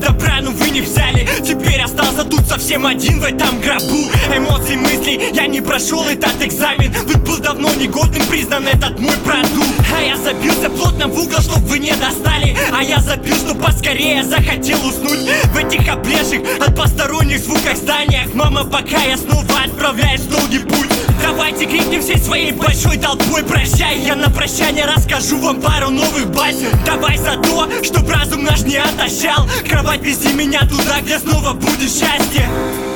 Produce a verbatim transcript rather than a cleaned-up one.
добра, но вы не взяли. Теперь остался тут совсем один в этом гробу. Эмоций, мыслей, я не прошел этот экзамен. Ведь был давно негодным признан этот мой продукт. А я забился плотно в угол, чтоб вы не достали. А я забил, что поскорее захотел уснуть в этих облезших от посторонних звуках зданиях. Мама, пока я снова отправляюсь в долгий путь. Давайте крикнем всей своей большой толпой прощай. Я на прощание расскажу вам пару новых басен. Давай за то, чтоб разум наш не отощал. Кровать, вези меня туда, где снова будет счастье.